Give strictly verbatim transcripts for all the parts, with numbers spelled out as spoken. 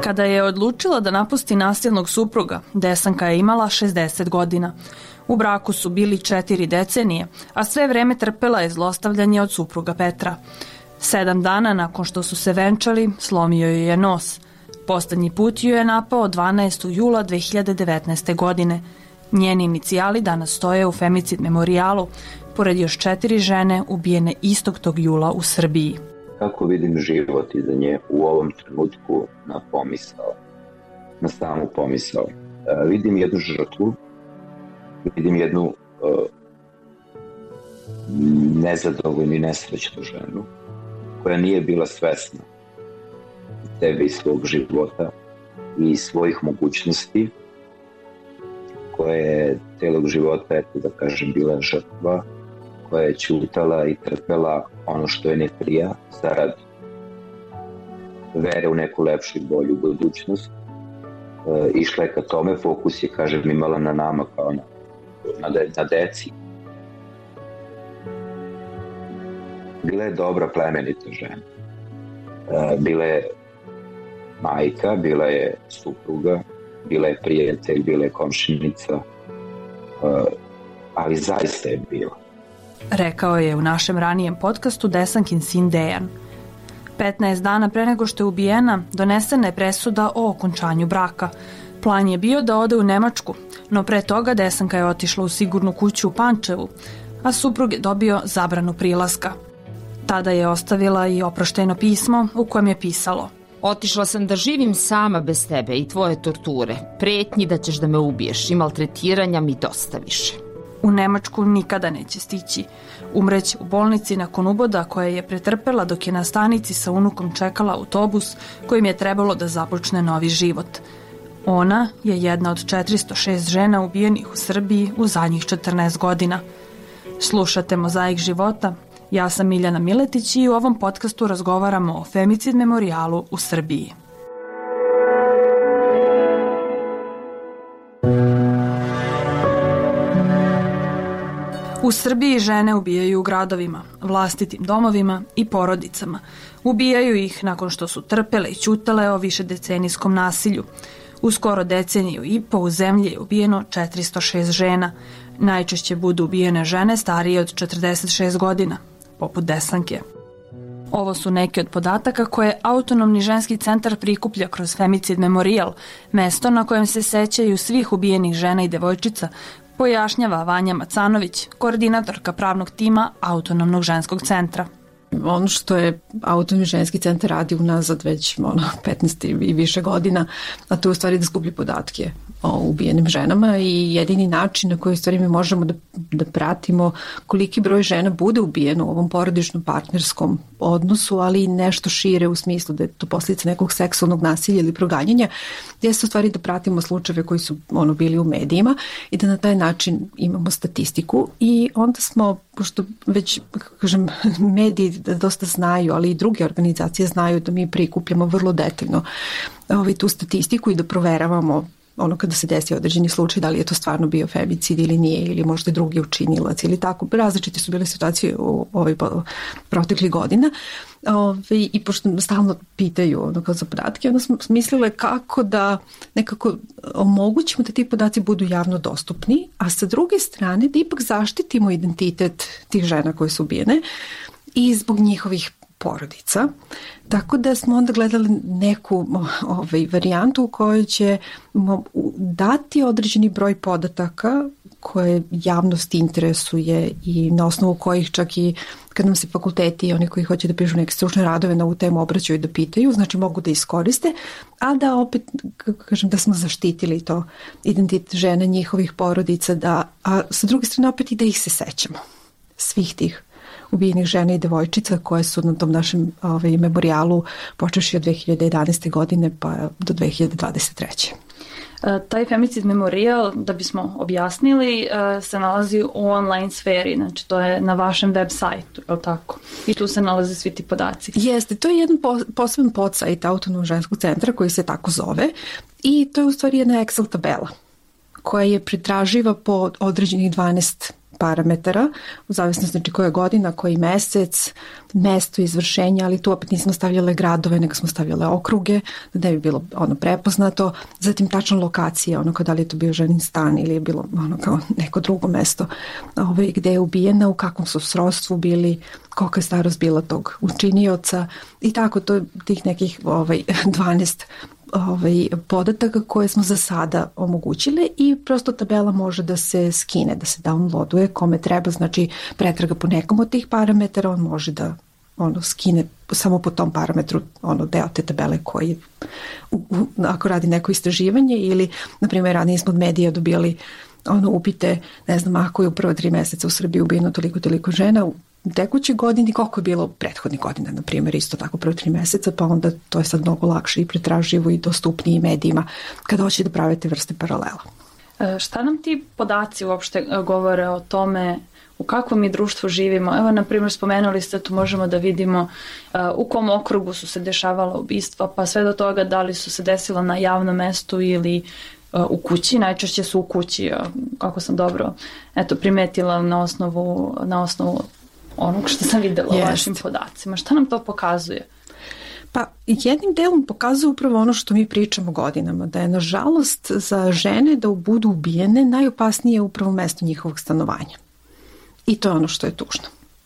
Kada je odlučila da napusti nasilnog supruga, Desanka je imala šezdeset godina. U braku su bili četiri decenije, a sve vreme trpela je zlostavljanje od supruga Petra. Sedam dana nakon što su se venčali, slomio joj je nos. Poslednji put ju je napao dvanaestog jula dve hiljade devetnaeste. godine. Njeni inicijali danas stoje u femicid memorijalu, pored još četiri žene ubijene istog tog jula u Srbiji. Kako vidim život iza nje u ovom trenutku na pomisao, na samu pomisao. Uh, vidim jednu žrtvu, vidim jednu uh, nezadovoljnu i nesrećnu ženu koja nije bila svesna sebe i svog života i svojih mogućnosti, koja je celog života, eto da kažem, bila žrtva, koja je ćutala i trpela ono što je ne prija zarad vere u neku lepšu i bolju budućnost. E, išla je ka tome, fokus je, kažem, imala na nama kao na, na, de, na deci. Bila je dobra, plemenita žena. E, bila je majka, bila je supruga, bila je prijatelj, bila je komšinica, e, ali zaista je bila. Rekao je u našem ranijem podcastu Desankin sin Dejan. petnaest dana pre nego što je ubijena, donesena je presuda o okončanju braka. Plan je bio da ode u Nemačku, no pre toga Desanka je otišla u sigurnu kuću u Pančevu, a suprug je dobio zabranu prilaska. Tada je ostavila i oproštajno pismo u kojem je pisalo: Otišla sam da živim sama bez tebe i tvoje torture, pretnji da ćeš da me ubiješ i maltretiranja mi dosta više. U Nemačku nikada neće stići. Umreće u bolnici nakon uboda koje je pretrpela dok je na stanici sa unukom čekala autobus kojim je trebalo da započne novi život. Ona je jedna od četiristo šest žena ubijenih u Srbiji u zadnjih četrnaest godina. Slušate Mozaik života. Ja sam Miljana Miletić i u ovom podcastu razgovaramo o femicid memorijalu u Srbiji. U Srbiji žene ubijaju u gradovima, vlastitim domovima i porodicama. Ubijaju ih nakon što su trpele i ćutale o višedecenijskom nasilju. U skoro deceniju i po u zemlji je ubijeno četiristo šest žena. Najčešće budu ubijene žene starije od četrdeset šest godina, poput Desanke. Ovo su neki od podataka koje Autonomni ženski centar prikuplja kroz Femicid memorijal, mesto na kojem se sećaju svih ubijenih žena i devojčica, pojašnjava Vanja Macanović, koordinatorka pravnog tima Autonomnog ženskog centra. Ono što je Autonomni ženski centar radi unazad već ono, petnaest i više godina, a to je u stvari da skuplja podatke o ubijenim ženama i jedini način na koji u stvari mi možemo da, da pratimo koliki broj žena bude ubijeno u ovom porodičnom partnerskom odnosu, ali i nešto šire u smislu da je to posljedica nekog seksualnog nasilja ili proganjanja, jeste u stvari da pratimo slučajeve koji su ono, bili u medijima i da na taj način imamo statistiku i onda smo, pošto već, kažem, mediji dosta znaju, ali i druge organizacije znaju da mi prikupljamo vrlo detaljno ovaj, tu statistiku i da proveravamo ono kada se desi određeni slučaj, da li je to stvarno bio femicid ili nije, ili možda drugi učinilac ili tako. Različite su bile situacije u ovoj proteklih godina. Ove, i pošto stalno pitaju ono kao za podatke, onda smo mislile kako da nekako omogućimo da ti podaci budu javno dostupni, a sa druge strane da ipak zaštitimo identitet tih žena koje su ubijene i zbog njihovih porodica. Tako da smo onda gledali neku ovaj, varijantu u kojoj će dati određeni broj podataka koje javnost interesuje i na osnovu kojih čak i kad nam se fakulteti i oni koji hoće da pišu neke stručne radove na ovu temu obraćaju da pitaju, znači mogu da iskoriste, a da opet, kažem, da smo zaštitili to identitet žena, njihovih porodica, da, a sa druge strane opet i da ih se sećamo. Svih tih ubijenih žena i devojčica koje su na tom našem ovaj, memorijalu počeši od dve hiljade jedanaeste. godine pa do dve hiljade dvadeset treće. Taj femicid memorijal, da bismo objasnili, se nalazi u online sferi, znači to je na vašem web sajtu, je li tako? I tu se nalaze svi ti podaci. Jeste, to je jedan poseban podsajt Autonomnog ženskog centra koji se tako zove i to je u stvari jedna Excel tabela koja je pretraživa po određenih dvanaest parametara, u zavisnosti znači koja godina, koji mesec, mesto izvršenja, ali tu opet nismo stavljale gradove, nego smo stavljale okruge, da ne bi bilo ono prepoznato. Zatim tačna lokacija, ono kao da li je to bio ženin stan ili je bilo ono kao neko drugo mesto ovaj, gde je ubijena, u kakvom su srodstvu bili, kolika je starost bila tog učinioca i tako to tih nekih ovaj, dvanaest ovaj, podataka koje smo za sada omogućile i prosto tabela može da se skine, da se downloaduje kome treba, znači pretraga po nekom od tih parametara, on može da ono skine samo po tom parametru ono deo te tabele koji u, u, ako radi neko istraživanje ili na primjer ranije smo od medija dobili ono upite, ne znam, ako je u prvo tri meseca u Srbiji ubijeno toliko toliko žena u tekućoj godini, koliko je bilo prethodnih godina, na primjer, isto tako prvo tri meseca, pa onda to je sad mnogo lakše i pretraživo i dostupnije medijima kada hoće da prave te vrste paralela. E, šta nam ti podaci uopšte govore o tome u kakvom mi društvu živimo? Evo, na primjer, spomenuli ste, tu možemo da vidimo uh, u kom okrugu su se dešavala ubistva, pa sve do toga da li su se desila na javnom mestu ili uh, u kući. Najčešće su u kući, uh, kako sam dobro eto, primetila na osnovu, na osnovu onog što sam videla u vašim podacima. Šta nam to pokazuje? Pa jednim delom pokazuje upravo ono što mi pričamo godinama, da je nažalost za žene da budu ubijene najopasnije upravo mesto njihovog stanovanja. I to je ono što je tužno.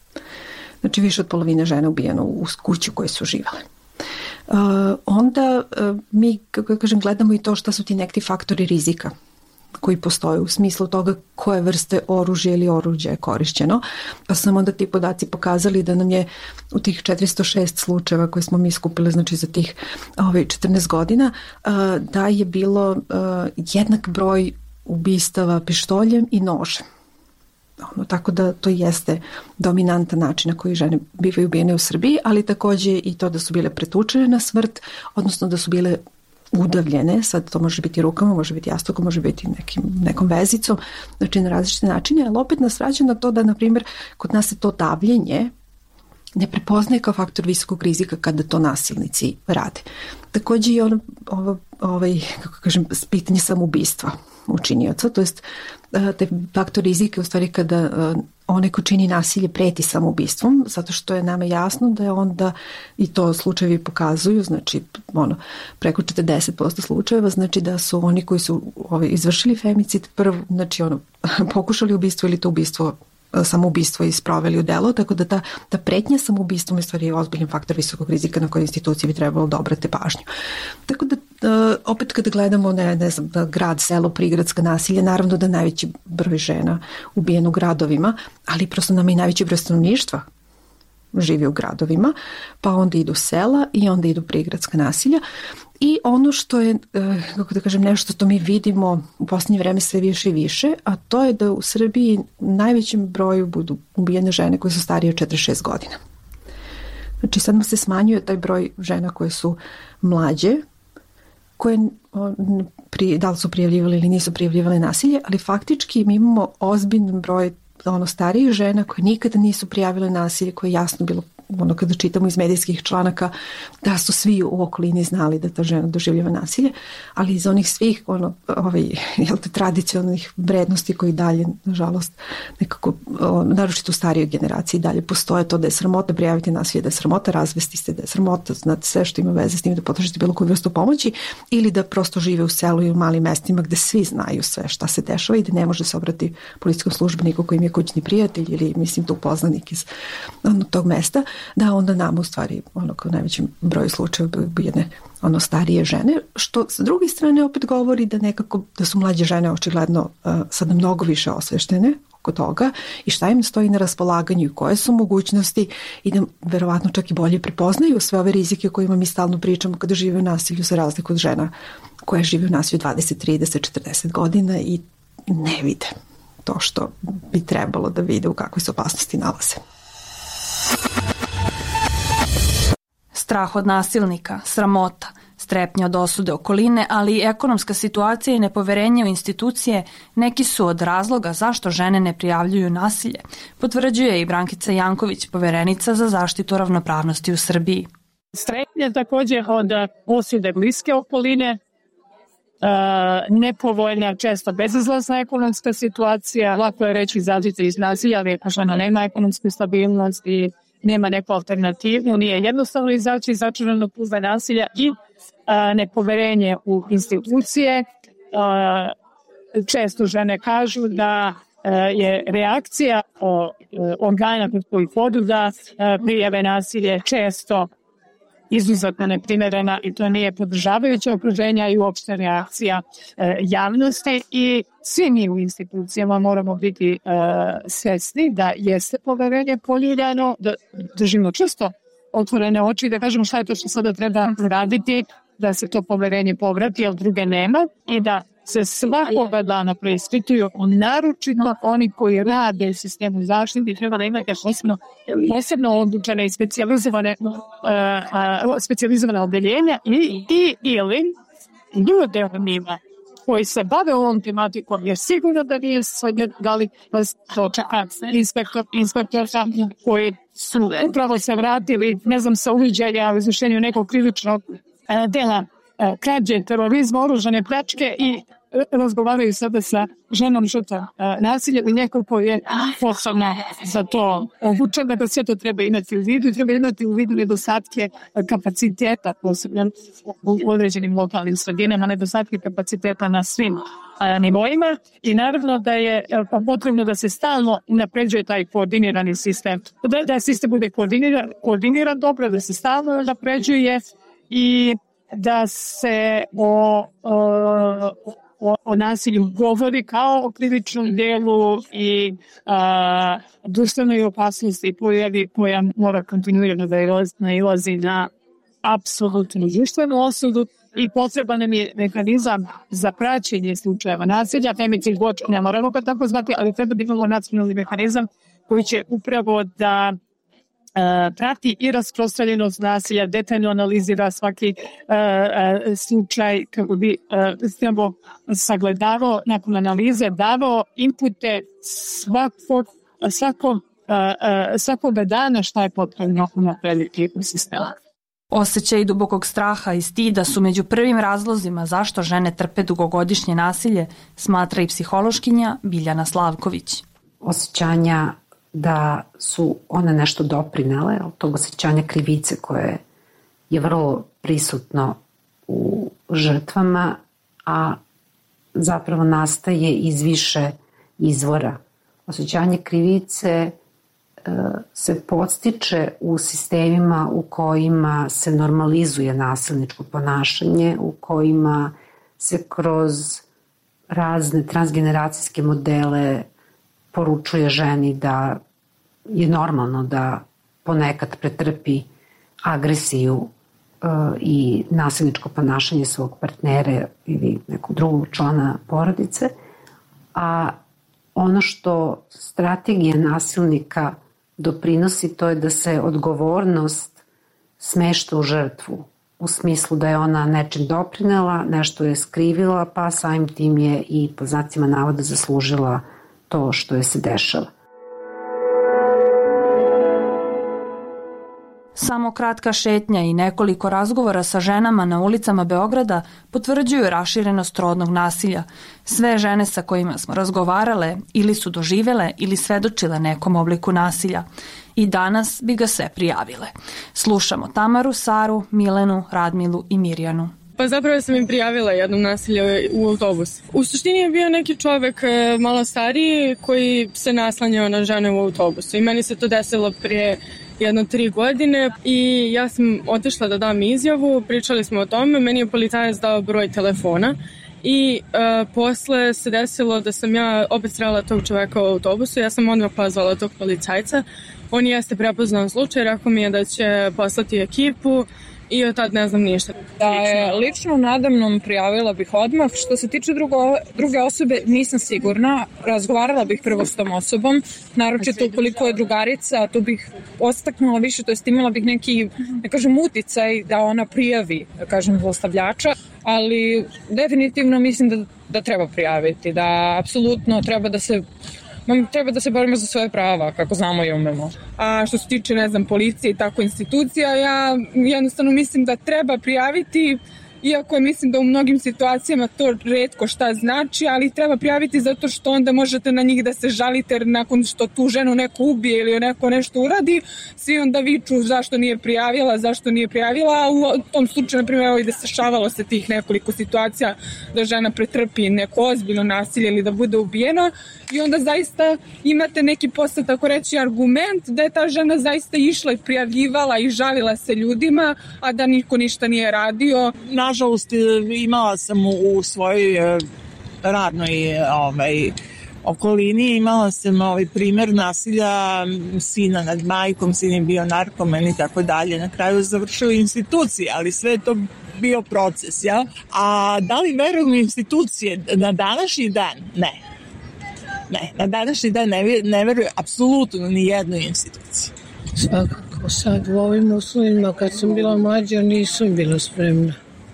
Znači više od polovine žena ubijeno u kući u kojoj su živale. Uh, onda uh, mi, kako kažem, gledamo i to šta su ti neki faktori rizika koji postoje u smislu toga koje vrste oružja ili oruđa je korišćeno. Pa su nam onda ti podaci pokazali da nam je u tih četiristo šest slučajeva koje smo mi skupili, znači za tih ovaj, četrnaest godina, uh, da je bilo uh, jednak broj ubistava pištoljem i nožem. Ono, tako da to jeste dominantan način na koji žene bivaju ubijene u Srbiji, ali takođe i to da su bile pretučene na smrt, odnosno da su bile udavljene, sad to može biti rukama, može biti jastukom, može biti nekim, nekom vezicom, znači na različite načine, ali opet nas vraća na to da, na primjer, kod nas se to davljenje ne prepoznaje kao faktor visokog rizika kada to nasilnici rade. Takođe i ono, ovo, ovaj, kako kažem, pitanje samoubistva učinioca, to jest te faktor rizika u stvari kada onaj ko čini nasilje preti samoubistvom, zato što je nama jasno da je onda, i to slučajevi pokazuju, znači ono, preko četrdeset posto slučajeva, znači da su oni koji su ovaj, izvršili femicid prvo, znači ono, pokušali ubistvo ili to ubistvo samoubistvo i sproveli u delo, tako da ta, ta pretnja samoubistvom je stvari ozbiljan faktor visokog rizika na koje institucije bi trebalo da obrate pažnju. Tako da opet kada gledamo ne, ne znam, grad, selo, prigradska nasilje, naravno da najveći broj žena ubijen u gradovima, ali prosto nam i najveći broj stanovništva živi u gradovima, pa onda idu sela i onda idu prigradska nasilja. I ono što je, kako da kažem, nešto što mi vidimo u posljednje vreme sve više i više, a to je da u Srbiji u najvećem broju budu ubijene žene koje su starije od četrdeset šest godina. Znači sad se smanjuje taj broj žena koje su mlađe, koje da li su prijavljivali ili nisu prijavljivali nasilje, ali faktički mi imamo ozbiljan broj ono starijih žena koje nikada nisu prijavile nasilje, koje je jasno bilo ono kada čitamo iz medijskih članaka da su svi u okolini znali da ta žena doživljava nasilje, ali iz onih svih ono, ovaj, jel te, tradicionalnih vrednosti koji dalje, nažalost, nekako, o, naročito u starijoj generaciji dalje postoje to da je sramota prijaviti nasilje, da je sramota razvesti se, da je sramota znate sve što ima veze s tim, da potražite bilo koju vrstu pomoći ili da prosto žive u selu i u malim mestima gde svi znaju sve šta se dešava i da ne može se obrati policijskom službeniku koji im je kućni prijatelj ili mislim to poznanik iz ono, tog mesta, da onda nam u stvari ono kao najvećem broju slučajeva jedne ono starije žene, što sa druge strane opet govori da nekako da su mlađe žene očigledno uh, sada mnogo više osveštene oko toga i šta im stoji na raspolaganju i koje su mogućnosti i da verovatno čak i bolje prepoznaju sve ove rizike o kojima mi stalno pričamo kada žive u nasilju za razliku od žena koje žive u nasilju dvadeset, trideset, četrdeset godina i ne vide to što bi trebalo da vide u kakvoj se opasnosti nalaze. Strah od nasilnika, sramota, strepnja od osude okoline, ali i ekonomska situacija i nepoverenje u institucije neki su od razloga zašto žene ne prijavljuju nasilje, potvrđuje i Brankica Janković, poverenica za zaštitu ravnopravnosti u Srbiji. Strepnja takođe od osude bliske okoline, nepovoljna, često bezizlazna ekonomska situacija. Lako je reći izađite iz nasilja, ali ako žena nema ekonomsku stabilnost i nema neku alternativu, nije jednostavno izaći iz začaranog kruga nasilja i a, nepoverenje u institucije. A, često žene kažu da a, je reakcija o, organa kod kojih vodu da a, prijave nasilje često izuzetno neprimerena i to nije podržavajuće okruženja i uopšte reakcija e, javnosti i svi mi u institucijama moramo biti e, svesni da jeste poverenje poljuljano, da držimo često otvorene oči i da kažemo šta je to što sada treba raditi da se to poverenje povrati, jer druge nema i da se svakoga dana preispituju, naročito oni koji rade u sistemu zaštite, treba da imate posebno, posebno odlučene i specijalizovane, uh, uh, specijalizovane odeljenja i, i ili ljude u njima koji se bave ovom tematikom, jer sigurno da nije svojnje, da li vas to čeka inspektor, inspektor koji su upravo se vratili, ne znam, sa uviđenja u izvršenju nekog krivičnog uh, dela uh, krađe, terorizma, oružane pljačke i razgovaraju sada sa ženom žrtvom nasilja i neko ko je posebno za to obučena, da sve to treba imati u vidu i treba imati u vidu nedostatke kapaciteta, posebno u određenim lokalnim sredinama, nedostatke kapaciteta na svim nivoima i naravno da je potrebno da se stalno unapređuje taj koordinirani sistem, da, da sistem bude koordiniran, koordiniran dobro, da se stalno unapređuje i da se o, o O, o nasilju govori kao o krivičnom delu i a, društvenoj opasnosti pojavi koja mora kontinuirano da nailazi na apsolutnu društvenu osudu i potreban nam je mehanizam za praćenje slučajeva nasilja, femicid watch, ne moramo ga tako zvati, ali treba da imamo nacionalni mehanizam koji će upravo da Uh, prati i rasprostranjenost nasilja, detaljno analizira svaki uh, uh, slučaj kako bi uh, sagledavao, nakon analize davao inpute svakog, svakog, uh, uh, svakog dana šta je potrebno unaprediti u sistemu. Osjećaj dubokog straha i stida su među prvim razlozima zašto žene trpe dugogodišnje nasilje, smatra i psihološkinja Biljana Slavković. Osjećanja da su one nešto doprinele, od tog osjećanja krivice koje je vrlo prisutno u žrtvama, a zapravo nastaje iz više izvora. Osjećanje krivice e, se podstiče u sistemima u kojima se normalizuje nasilničko ponašanje, u kojima se kroz razne transgeneracijske modele poručuje ženi da je normalno da ponekad pretrpi agresiju uh, i nasilničko ponašanje svog partnera ili nekog drugog člana porodice, a ono što strategija nasilnika doprinosi to je da se odgovornost smešta u žrtvu, u smislu da je ona nečim doprinela, nešto je skrivila, pa samim tim je i po znacima navoda zaslužila to što je se dešava. Samo kratka šetnja i nekoliko razgovora sa ženama na ulicama Beograda potvrđuju raširenost rodnog nasilja. Sve žene sa kojima smo razgovarale ili su doživele ili svedočile nekom obliku nasilja. I danas bi ga sve prijavile. Slušamo Tamaru, Saru, Milenu, Radmilu i Mirjanu. Pa zapravo sam im prijavila jednom nasilje u autobus. U suštini je bio neki čovek malo stariji koji se naslanjao na žene u autobusu i meni se to desilo prije jedno tri godine i ja sam otišla da dam izjavu, pričali smo o tome, meni je policajac dao broj telefona i uh, posle se desilo da sam ja opet srela tog čoveka u autobusu, ja sam odmah pozvala tog policajca, on jeste prepoznao slučaj, rekao mi je da će poslati ekipu i od tad ne znam ništa. Da je lično nadamnom prijavila bih odmah. Što se tiče drugo, druge osobe, nisam sigurna. Razgovarala bih prvo s tom osobom, naročito ukoliko je drugarica, tu bih ostaknula više, to jest imala bih neki, ne kažem, uticaj da ona prijavi, da kažem, zlostavljača, ali definitivno mislim da, da treba prijaviti, da apsolutno treba da se treba da se borimo za svoje prava, kako znamo i umemo. A što se tiče, ne znam, policije i tako institucija, ja jednostavno mislim da treba prijaviti iako je mislim da u mnogim situacijama to retko šta znači, ali treba prijaviti zato što onda možete na njih da se žalite, jer nakon što tu ženu neko ubije ili neko nešto uradi, svi onda viču zašto nije prijavila, zašto nije prijavila, a u tom slučaju, na primjer, evo i dešavalo se tih nekoliko situacija da žena pretrpi neko ozbiljno nasilje ili da bude ubijena i onda zaista imate neki posle, tako reći, argument da je ta žena zaista išla i prijavljivala i žalila se ljudima, a da niko ništa nije radio. Nažalost, imala sam u svojoj radnoj ovaj, okolini, imala sam ovaj primer nasilja sina nad majkom, sin je bio narkoman i tako dalje. Na kraju završio institucije, ali sve je to bio proces, ja? A da li verujem u institucije? Na današnji dan? Ne. Ne, na današnji dan ne, ne verujem apsolutno ni jednoj instituciji. Svakako, sad u ovim uslovima kad sam bila mlađa nisam bila spremna.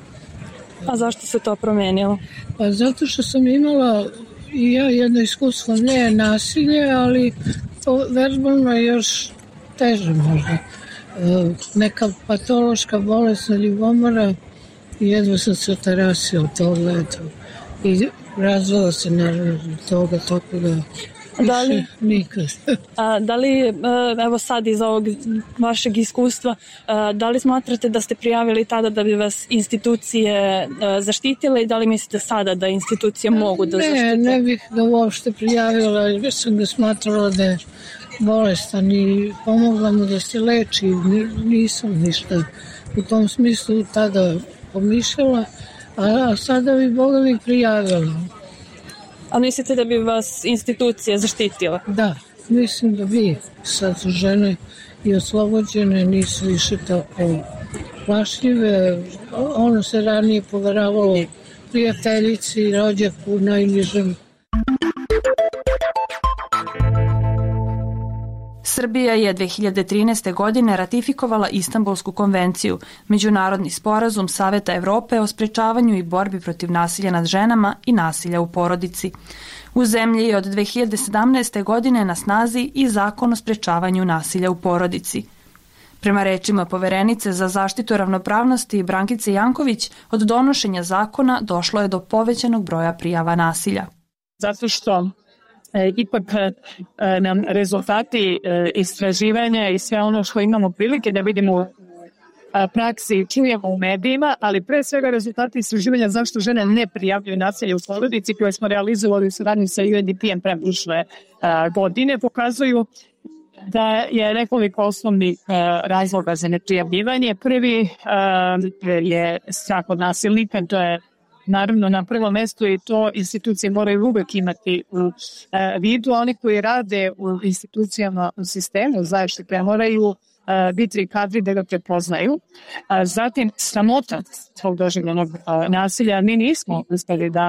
A zašto se to promenilo? Pa zato što sam imala i ja jedno iskustvo, ne nasilje, ali to verbalno je još teže možda. Neka patološka bolesna ljubomora i jedva sam se otarasila od toga, eto. I razvala se naravno toga, tako da da li, nikad. A, da li, evo sad iz ovog vašeg iskustva, da li smatrate da ste prijavili tada da bi vas institucije zaštitile i da li mislite sada da institucije mogu da ne, zaštite? Ne, ne bih da uopšte prijavila, jer sam ga smatrala da je bolestan i pomogla mu da se leči. Nisam ništa u tom smislu tada pomišljala, a sada bi Boga mi prijavila. A mislite da bi vas institucije zaštitile? Da, mislim da bi. Sad su žene i oslobođene, nisu više tako plašljive. Ono se ranije poveravalo prijateljici, rođaku, najnižem. Srbija je dve hiljade trinaeste. godine ratifikovala Istanbulsku konvenciju, međunarodni sporazum Saveta Evrope o sprečavanju i borbi protiv nasilja nad ženama i nasilja u porodici. U zemlji je od dve hiljade sedamnaeste. godine na snazi i zakon o sprečavanju nasilja u porodici. Prema rečima poverenice za zaštitu ravnopravnosti Brankice Janković, od donošenja zakona došlo je do povećanog broja prijava nasilja. Zato što E, ipak e, nam rezultati e, istraživanja i sve ono što imamo prilike da vidimo u praksi i čujemo u medijima, ali pre svega rezultati istraživanja zašto žene ne prijavljuju nasilje u porodici koje smo realizovali u saradnji sa U N D P-em preprošle godine pokazuju da je nekoliko osnovnih razloga za neprijavljivanje. Prvi je strah od nasilnika, to je naravno na prvom mestu i to institucije moraju uvek imati u e, vidu. Oni koji rade u institucijama u sistemu zaštite moraju e, biti kadri da ga prepoznaju. A, zatim sramota svog doživljenog e, nasilja. Mi nismo uspeli da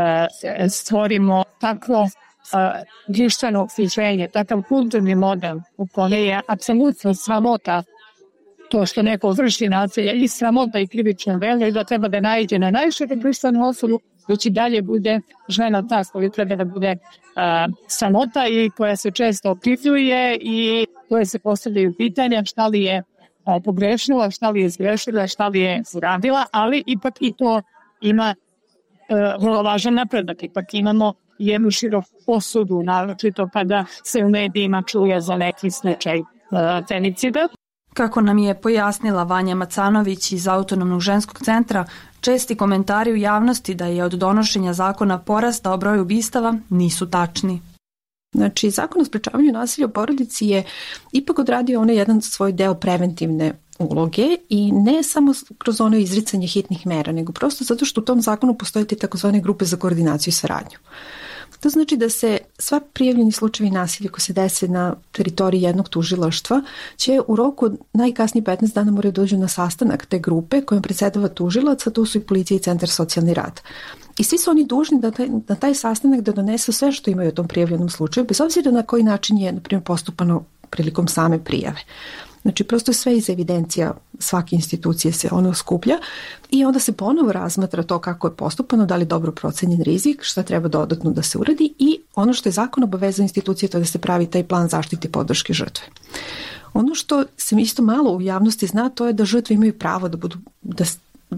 e, stvorimo takvo društveno okruženje, takav kulturni model u kojem je apsolutno sramota to što neko vrši nasilje i sramota i krivično delo i da treba da naiđe na najšire društvenu osudu, već i dalje bude žena ta koja treba da bude uh, sramota i koja se često okrivljuje i koje se postavljaju pitanja šta li je uh, pogrešila, šta li je zgrešila, šta li je uradila, ali ipak i to ima uh, vrlo važan napredak. Ipak imamo jednu široku osudu, naročito kada se u medijima čuje za neki slučaj uh, femicida. Kako nam je pojasnila Vanja Macanović iz Autonomnog ženskog centra, česti komentari u javnosti da je od donošenja zakona porastao broj ubistava nisu tačni. Znači, zakon o sprečavanju nasilja u porodici je ipak odradio onaj jedan svoj deo preventivne uloge i ne samo kroz ono izricanje hitnih mera, nego prosto zato što u tom zakonu postoje te takozvane grupe za koordinaciju i saradnju. To znači da se sva prijavljeni slučajevi nasilja koji se dese na teritoriji jednog tužilaštva će u roku od najkasnije petnaest dana moraju dođu na sastanak te grupe kojom predsedava tužilac, a tu su i policija i centar socijalni rad. I svi su oni dužni da taj, na taj sastanak da donesu sve što imaju u tom prijavljenom slučaju, bez obzira na koji način je, na primjer, postupano prilikom same prijave. Znači, prosto sve iz evidencija svake institucije se ono skuplja i onda se ponovo razmatra to kako je postupano, da li dobro procenjen rizik, šta treba dodatno da se uradi i ono što je zakon obavezao institucije to je da se pravi taj plan zaštite i podrške žrtve. Ono što se isto malo u javnosti zna to je da žrtve imaju pravo da budu da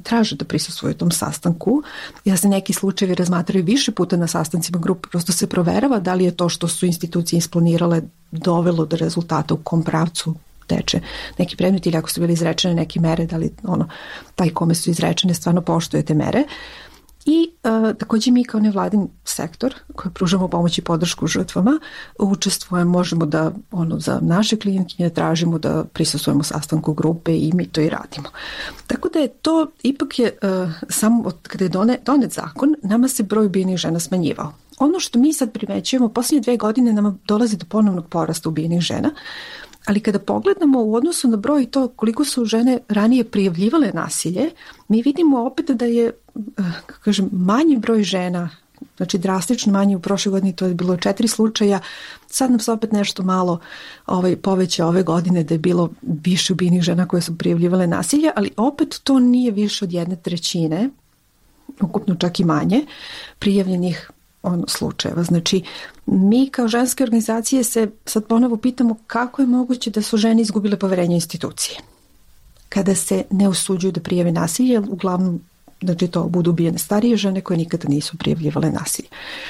traže da prisustvuju tom sastanku. Ja se neki slučajevi razmatraju više puta na sastancima grupe, prosto se proverava da li je to što su institucije isplanirale dovelo do rezultata, u kom pravcu teče neki predmet, ili ako su bili izrečene neke mere, da li ono, taj kome su izrečene stvarno poštuje te mere. I uh, takođe mi kao nevladin sektor koji pružamo pomoć i podršku žrtvama učestvujemo, možemo da ono, za naše klijentkinje tražimo da prisustvujemo sastanku grupe i mi to i radimo. Tako da je to, ipak je uh, samo od kada je donet, donet zakon, nama se broj ubijenih žena smanjivao. Ono što mi sad primećujemo, posljednje dve godine nama dolazi do ponovnog porasta ubijenih žena, ali kada pogledamo u odnosu na broj to koliko su žene ranije prijavljivale nasilje, mi vidimo opet da je, kako kažem, manji broj žena, znači drastično manji, u prošle godini to je bilo četiri slučaja, sad nam se opet nešto malo ovaj, poveća ove godine da je bilo više ubijenih žena koje su prijavljivale nasilje, ali opet to nije više od jedne trećine, ukupno čak i manje, prijavljenih ono, slučajeva. Znači, mi kao ženske organizacije se sad ponovo pitamo kako je moguće da su žene izgubile poverenje institucije. Kada se ne usuđuju da prijave nasilje, uglavnom, znači to budu ubijene starije žene koje nikada nisu prijavljivale nasilje.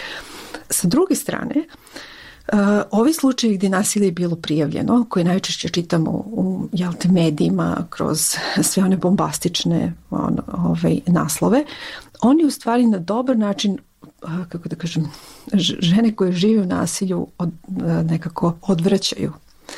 Sa druge strane, uh, ovi slučajevi gdje nasilje je bilo prijavljeno, koje najčešće čitamo u jel te, medijima kroz sve one bombastične on, ovaj, naslove, oni u stvari na dobar način, kako da kažem, žene koje žive u nasilju od, nekako odvraćaju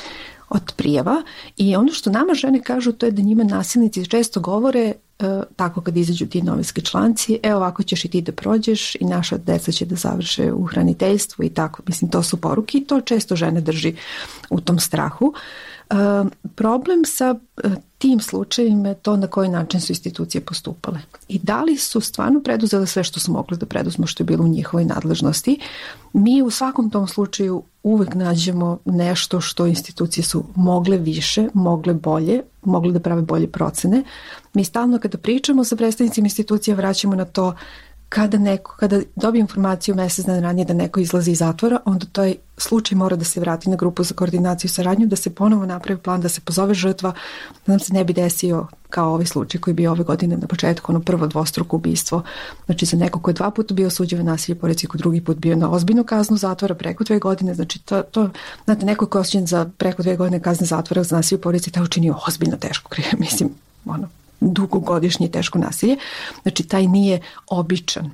od prijava, i ono što nama žene kažu to je da njima nasilnici često govore tako kad izađu ti novinski članci, e ovako ćeš i ti da prođeš i naša deca će da završe u hraniteljstvu i tako. Mislim, to su poruke i to često žene drži u tom strahu. Uh, problem sa uh, tim slučajima je to na koji način su institucije postupale i da li su stvarno preduzele sve što su mogli da preduzmu, što je bilo u njihovoj nadležnosti. Mi u svakom tom slučaju uvek nađemo nešto što institucije su mogle više, mogle bolje, mogle da prave bolje procene. Mi stalno kada pričamo sa predstavnicima institucija vraćamo na to kada neko, kada dobije informaciju mesec dana ranije da neko izlazi iz zatvora, onda taj slučaj mora da se vrati na grupu za koordinaciju i saradnju, da se ponovo napravi plan, da se pozove žrtva, da nam se ne bi desio kao ovaj slučaj koji je bio ove godine na početku, ono prvo dvostruko ubistvo. Znači za neko ko je dva puta bio osuđen na nasilje porodice, ko drugi put bio na ozbiljnu kaznu zatvora preko dve godine, znači to, to znate, neko ko je osuđen za preko dve godine kazne zatvora za nasilje porodice, taj učinio ozbiljno teško krive, mislim, ono, dugogodišnje teško nasilje. Znači, taj nije običan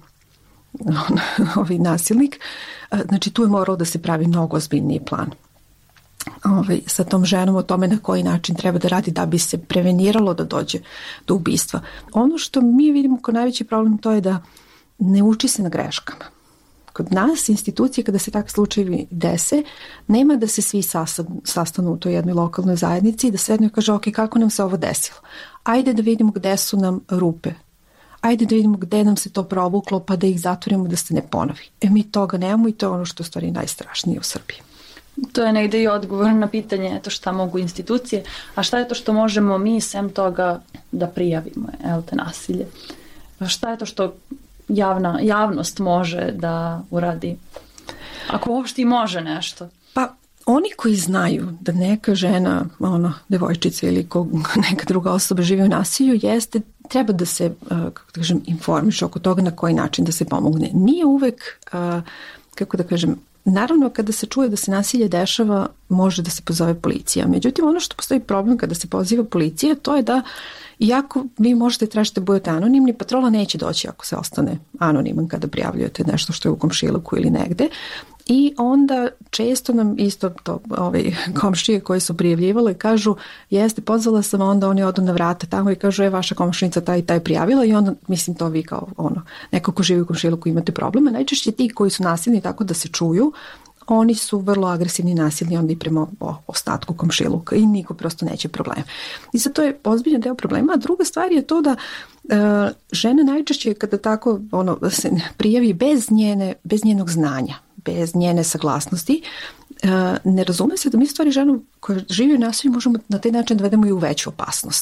ovaj nasilnik. Znači, tu je morao da se pravi mnogo ozbiljniji plan. Ovaj, sa tom ženom o tome na koji način treba da radi da bi se preveniralo da dođe do ubistva. Ono što mi vidimo kao najveći problem to je da ne uči se na greškama. Kod nas, institucije, kada se takvi slučajevi dese, nema da se svi sastanu u toj jednoj lokalnoj zajednici i da sednu i kaže, ok, kako nam se ovo desilo? Ajde da vidimo gde su nam rupe. Ajde da vidimo gde nam se to provuklo, pa da ih zatvorimo da se ne ponovi. E mi toga nemamo i to je ono što je u stvari najstrašnije u Srbiji. To je negde i odgovor na pitanje to šta mogu institucije, a šta je to što možemo mi sem toga da prijavimo, jel te, nasilje? Šta je to što javna, javnost može da uradi? Ako uopšte i može nešto. Pa oni koji znaju da neka žena, ono, devojčica ili ko, neka druga osoba živi u nasilju, jeste, treba da se, kako da kažem, informiše oko toga na koji način da se pomogne. Nije uvek, kako da kažem, naravno kada se čuje da se nasilje dešava, može da se pozove policija. Međutim, ono što postoji problem kada se poziva policija, to je da iako vi možete tražiti da budete anonimni, patrola neće doći ako se ostane anoniman kada prijavljujete nešto što je u komšiluku ili negde. I onda često nam isto to, ovaj, komšije koje su prijavljivale kažu, jeste, pozvala sam, onda oni odu na vrata tamo i kažu, je, vaša komšinica taj i taj prijavila, i onda, mislim, to vi kao ono, neko ko živi u komšiluku imate probleme. Najčešće ti koji su nasilni tako da se čuju, oni su vrlo agresivni, nasilni, onda i prema ostatku komšiluka i niko prosto neće problem. I zato to je ozbiljan deo problema. A druga stvar je to da uh, žena najčešće kada tako ono, se prijavi bez, njene, bez njenog znanja, bez njene saglasnosti, uh, ne razume se da mi stvari ženu koja živi u nasilju možemo na taj način da vedemo i u veću opasnost.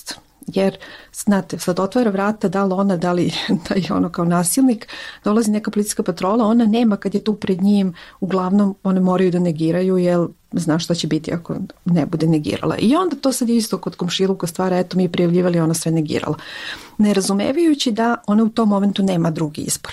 Jer, znate, sad otvara vrata, da li ona, da li da je ono kao nasilnik, dolazi neka policijska patrola, ona nema kad je tu pred njim, uglavnom one moraju da negiraju, jer zna šta će biti ako ne bude negirala. I onda to sad je isto kod komšiluka stvara, eto mi je prijavljivali, ona sve negirala. Ne razumevajući da ona u tom momentu nema drugi izbor.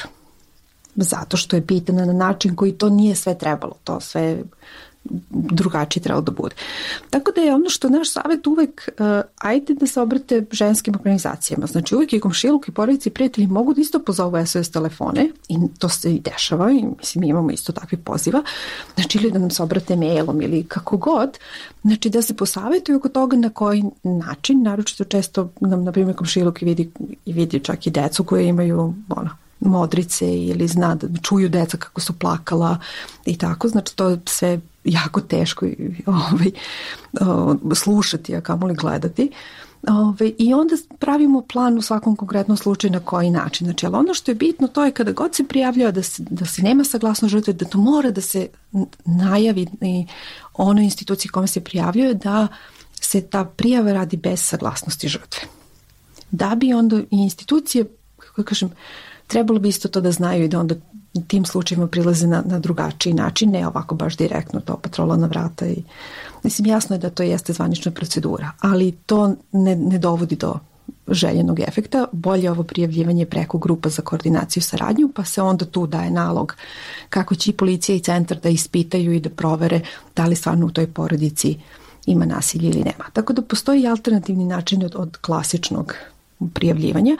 Zato što je pitana na način koji to nije sve trebalo, to sve drugačije trebalo da bude. Tako da je ono što naš savjet uvek, uh, ajde da se obrate ženskim organizacijama. Znači uvek i komšiluk i porodice i prijatelji mogu da isto pozovu S O S telefone i to se i dešava i mislim mi imamo isto takvih poziva. Znači ili da nam se obrate mailom ili kako god. Znači da se posavetuju oko toga na koji način, naročito često nam na primjer komšiluk i vidi, i vidi čak i decu koje imaju ono, modrice ili zna da čuju deca kako su plakala i tako. Znači to je sve jako teško ovaj, slušati, a kamoli gledati. Ovaj, I onda pravimo plan u svakom konkretnom slučaju na koji način. Znači, ali ono što je bitno to je kada god se prijavljava da se, da se nema saglasnost žrtve, da to mora da se najavi i onoj instituciji kome se prijavljuje da se ta prijava radi bez saglasnosti žrtve. Da bi onda i institucije, kako kažem, trebalo bi isto to da znaju i da onda tim slučajima prilaze na, na drugačiji način, ne ovako baš direktno to patrola na vrata i mislim jasno je da to jeste zvanična procedura, ali to ne, ne dovodi do željenog efekta. Bolje ovo prijavljivanje preko grupa za koordinaciju i saradnju, pa se onda tu daje nalog kako će i policija i centar da ispitaju i da provere da li stvarno u toj porodici ima nasilje ili nema. Tako da postoji alternativni način od, od klasičnog prijavljivanja.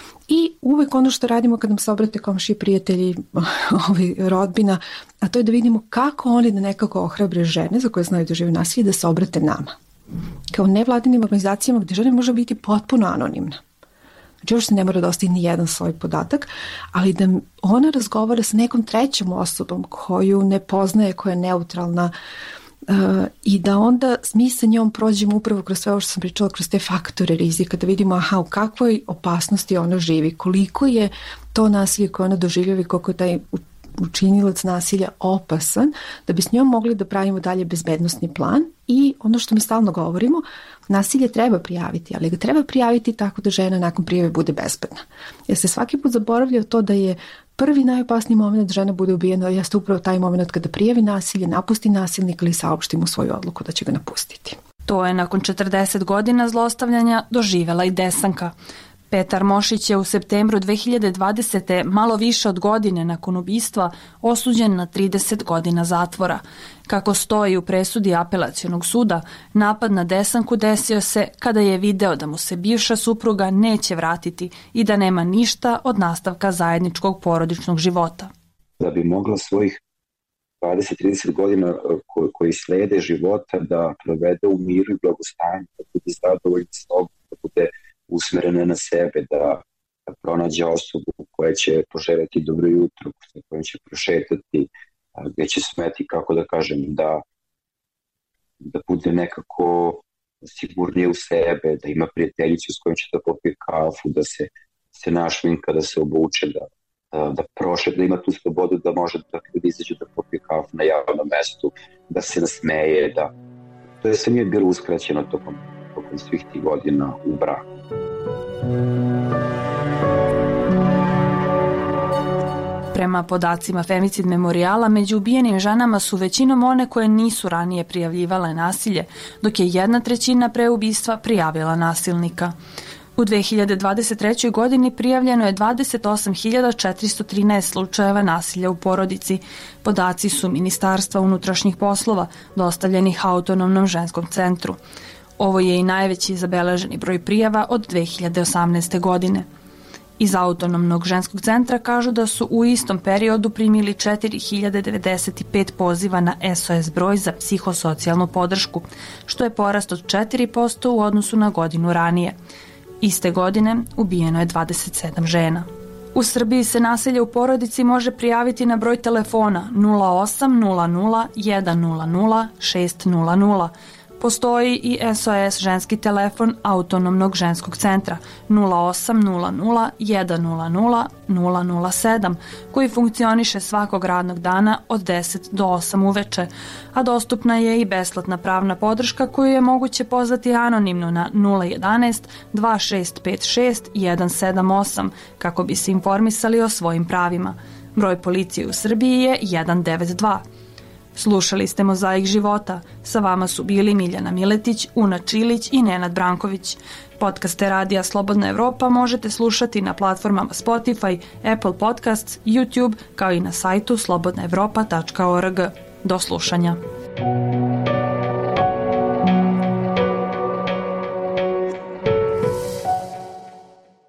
I uvek ono što radimo kad nam se obrate komšije, prijatelji, ovaj, rodbina, a to je da vidimo kako oni da nekako ohrabre žene za koje znaju da žive nasilje da se obrate nama. Kao nevladinim organizacijama gde žena može biti potpuno anonimna. Znači uopšte ne mora da ostaje ni jedan svoj podatak, ali da ona razgovara sa nekom trećom osobom koju ne poznaje, koja je neutralna, Uh, i da onda mi sa njom prođemo upravo kroz sve ovo što sam pričala, kroz te faktore rizika, da vidimo aha, u kakvoj opasnosti ona živi, koliko je to nasilje koje ona doživljava i koliko je taj učinilac nasilja opasan, da bi s njom mogli da pravimo dalje bezbednosni plan. I ono što mi stalno govorimo, nasilje treba prijaviti, ali ga treba prijaviti tako da žena nakon prijave bude bezbedna. Jer se svaki put zaboravlja to da je prvi najopasniji moment da žena bude ubijena jeste upravo taj moment kada prijavi nasilje, napusti nasilnika ili saopšti mu svoju odluku da će ga napustiti. To je nakon četrdeset godina zlostavljanja doživela i Desanka. Petar Mošić je u septembru dve hiljade dvadesete. malo više od godine nakon ubistva osuđen na trideset godina zatvora. Kako stoji u presudi apelacionog suda, napad na Desanku desio se kada je video da mu se bivša supruga neće vratiti i da nema ništa od nastavka zajedničkog porodičnog života. Da bi mogla svojih dvadeset do trideset godina ko, koji slede života da provede u miru i blagostanju, da bude zadovoljna s sobom, da bude usmerena na sebe, da, da pronađe osobu koja će poželjeti dobro jutro, sa kojom će prošetati, gdje će smeti, kako da kažem, da, da bude nekako sigurnije u sebe, da ima prijateljicu s kojom će da popije kafu, da se, se našminka, da se obuče, da, da, da prošet, da ima tu slobodu da može da, da izađe da popije kafu na javnom mestu, da se nasmeje, da to je sve nije bilo uskraćeno tokom, tokom svih tih godina u braku. Prema podacima Femicid memorijala, među ubijenim ženama su većinom one koje nisu ranije prijavljivale nasilje, dok je jedna trećina pre ubistva prijavila nasilnika. U dve hiljade dvadeset trećoj. godini prijavljeno je dvadeset osam hiljada četiristo trinaest slučajeva nasilja u porodici. Podaci su Ministarstva unutrašnjih poslova, dostavljenih Autonomnom ženskom centru. Ovo je i najveći zabeleženi broj prijava od dve hiljade osamnaeste. godine. Iz Autonomnog ženskog centra kažu da su u istom periodu primili četiri hiljade devedeset pet poziva na S O S broj za psihosocijalnu podršku, što je porast od četiri posto u odnosu na godinu ranije. Iste godine ubijeno je dvadeset sedam žena. U Srbiji se nasilje u porodici može prijaviti na broj telefona nula osam nula nula jedan nula nula šest nula nula, Postoji i S O S ženski telefon Autonomnog ženskog centra nula osam nula nula jedan nula nula nula nula sedam koji funkcioniše svakog radnog dana od deset do osam uveče, a dostupna je i besplatna pravna podrška koju je moguće pozvati anonimno na nula jedanaest dva šest pet šest jedan sedam osam kako bi se informisali o svojim pravima. Broj policije u Srbiji je jedan devet dva. Slušali ste Mozaik života. Sa vama su bili Miljana Miletić, Una Čilić i Nenad Branković. Podcaste Radija Slobodna Evropa možete slušati na platformama Spotify, Apple Podcasts, YouTube, kao i na sajtu slobodna evropa tačka org. Do slušanja.